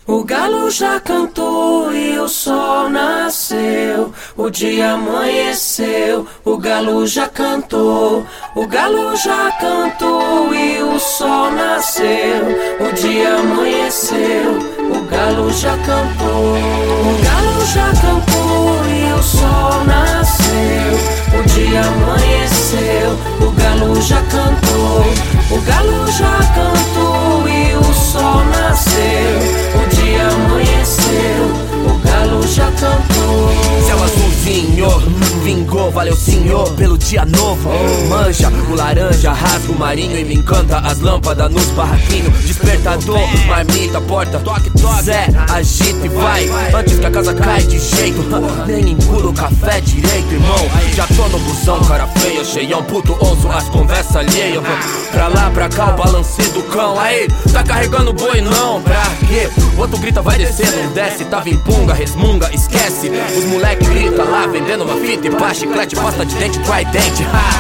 O galo já cantou e o sol nasceu. O dia amanheceu, o galo já cantou. O galo já cantou e o sol nasceu. O dia amanheceu, o galo já cantou. O galo já cantou e o sol nasceu. O dia amanheceu, o galo já cantou. O galo já cantou e o sol nasceu. O dia amanheceu, o galo já cantou. Céu azulzinho, vingou, valeu senhor pelo dia novo. Manja, o laranja, rasga o marinho e me encanta as lâmpadas nos barraquinhos. Despertador, marmita, porta, toque, toque. Zé, agita e vai, antes que a casa caia de jeito. Nem engula o café direito, irmão. Já tô no busão, cara feia, cheião, puto, ouço as conversas alheias. Pra lá, pra cá, o balance do cão. Aí, tá carregando boi não, pra quê? O outro grita, vai descer, não desce. Tava em punga, resmunga, esquece. Os moleque grita lá, vendendo uma fita e pá, chiclete, pasta de dente, tridente.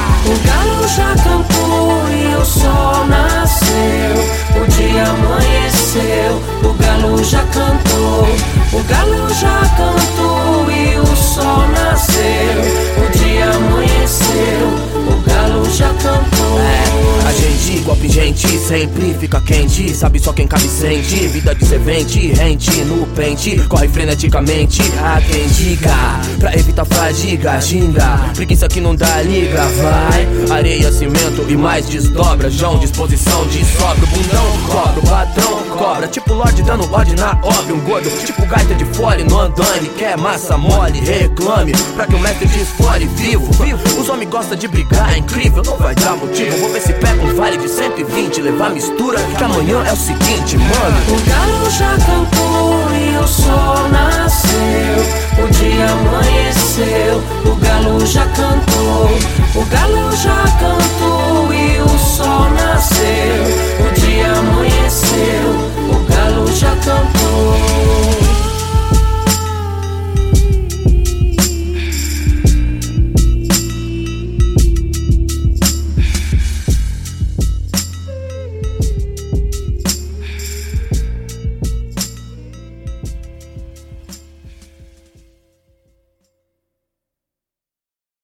O galo já cantou e o sol nasceu. O dia amanheceu, o galo já cantou. O galo já cantou e o sol nasceu. O dia amanheceu, o galo já cantou. A gente, igual pingente, sempre fica quente. Sabe só quem cabe sente. Vida de servente, rente no pente. Corre freneticamente, há quem diga. Pra evitar fadiga, ginga. Preguiça que não dá liga, vai. Areia, cimento e mais desdobra. João, disposição de sobra. O bundão cobra, o patrão cobra. Tipo Lorde dando ódio na obra. Um gordo, tipo gaita de fole no andame. Quer massa mole, reclame. Pra que o mestre desfore vivo. Os homens gostam de brigar, é incrível. Não vai dar motivo, vou ver se pega um vale de 120. Levar mistura, que amanhã é o seguinte, mano. O galo já cantou e o sol nasceu. O dia amanheceu, o galo já cantou. O galo já cantou